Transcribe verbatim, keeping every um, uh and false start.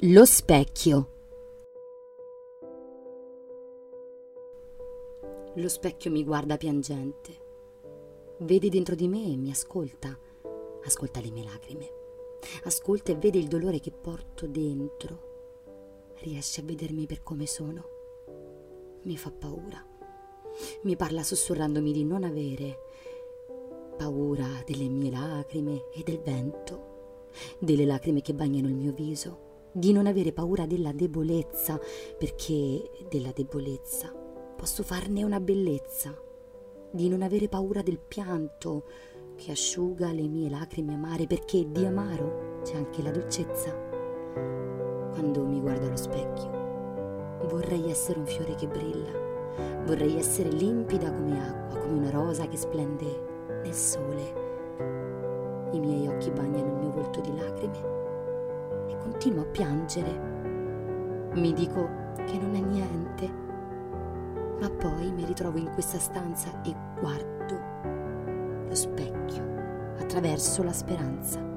Lo specchio. Lo specchio mi guarda piangente, vede dentro di me e mi ascolta, ascolta le mie lacrime, ascolta e vede il dolore che porto dentro, riesce a vedermi per come sono, mi fa paura, mi parla sussurrandomi di non avere paura delle mie lacrime e del vento, delle lacrime che bagnano il mio viso, di non avere paura della debolezza, perché della debolezza posso farne una bellezza, di non avere paura del pianto che asciuga le mie lacrime amare, perché di amaro c'è anche la dolcezza. Quando mi guardo allo specchio, vorrei essere un fiore che brilla, vorrei essere limpida come acqua, come una rosa che splende nel sole. I miei occhi bagnano il mio volto di lacrime e continuo a piangere. Mi dico che non è niente, ma poi mi ritrovo in questa stanza e guardo lo specchio attraverso la speranza.